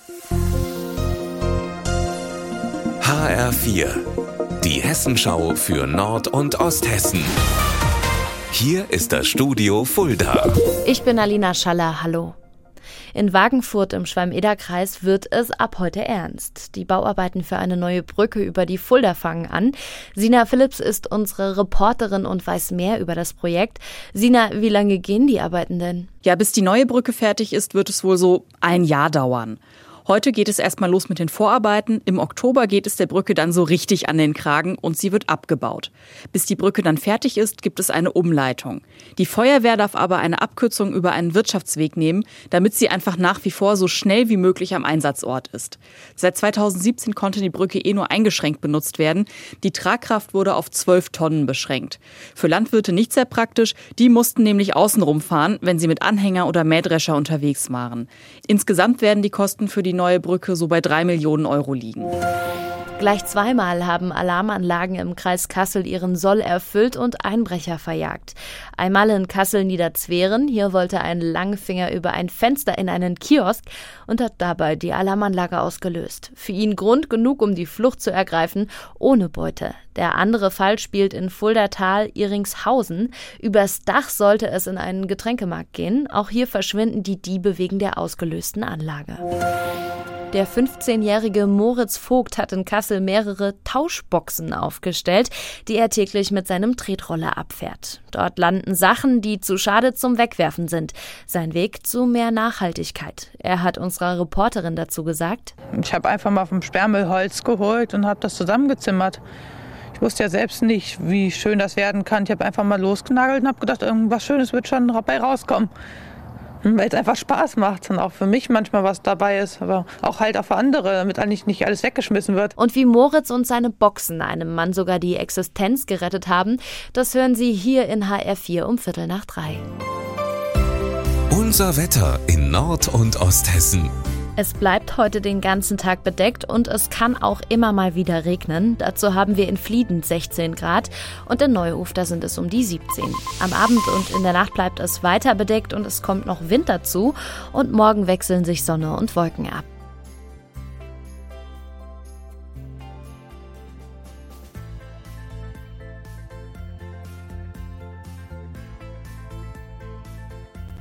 HR4, die Hessenschau für Nord- und Osthessen. Hier ist das Studio Fulda. Ich bin Alina Schaller, hallo. In Wagenfurt im Schwalm-Eder-Kreis wird es ab heute ernst. Die Bauarbeiten für eine neue Brücke über die Fulda fangen an. Sina Philipps ist unsere Reporterin und weiß mehr über das Projekt. Sina, wie lange gehen die Arbeiten denn? Ja, bis die neue Brücke fertig ist, wird es wohl so ein Jahr dauern. Heute geht es erstmal los mit den Vorarbeiten. Im Oktober geht es der Brücke dann so richtig an den Kragen und sie wird abgebaut. Bis die Brücke dann fertig ist, gibt es eine Umleitung. Die Feuerwehr darf aber eine Abkürzung über einen Wirtschaftsweg nehmen, damit sie einfach nach wie vor so schnell wie möglich am Einsatzort ist. Seit 2017 konnte die Brücke nur eingeschränkt benutzt werden. Die Tragkraft wurde auf 12 Tonnen beschränkt. Für Landwirte nicht sehr praktisch. Die mussten nämlich außenrum fahren, wenn sie mit Anhänger oder Mähdrescher unterwegs waren. Insgesamt werden die Kosten für die neue Brücke so bei 3 Millionen Euro liegen. Gleich zweimal haben Alarmanlagen im Kreis Kassel ihren Soll erfüllt und Einbrecher verjagt. Einmal in Kassel-Niederzweren. Hier wollte ein Langfinger über ein Fenster in einen Kiosk und hat dabei die Alarmanlage ausgelöst. Für ihn Grund genug, um die Flucht zu ergreifen, ohne Beute. Der andere Fall spielt in Fuldatal-Iringshausen. Übers Dach sollte es in einen Getränkemarkt gehen. Auch hier verschwinden die Diebe wegen der ausgelösten Anlage. Der 15-jährige Moritz Vogt hat in Kassel mehrere Tauschboxen aufgestellt, die er täglich mit seinem Tretroller abfährt. Dort landen Sachen, die zu schade zum Wegwerfen sind. Sein Weg zu mehr Nachhaltigkeit. Er hat unserer Reporterin dazu gesagt: Ich habe einfach mal vom Sperrmüll Holz geholt und habe das zusammengezimmert. Ich wusste ja selbst nicht, wie schön das werden kann. Ich habe einfach mal losgenagelt und habe gedacht, irgendwas Schönes wird schon dabei rauskommen. Weil es einfach Spaß macht und auch für mich manchmal was dabei ist, aber auch halt auch für andere, damit eigentlich nicht alles weggeschmissen wird. Und wie Moritz und seine Boxen einem Mann sogar die Existenz gerettet haben, das hören Sie hier in HR4 um 2:45. Unser Wetter in Nord- und Osthessen. Es bleibt heute den ganzen Tag bedeckt und es kann auch immer mal wieder regnen. Dazu haben wir in Flieden 16 Grad und in Neuhof, da sind es um die 17. Am Abend und in der Nacht bleibt es weiter bedeckt und es kommt noch Wind dazu. Und morgen wechseln sich Sonne und Wolken ab.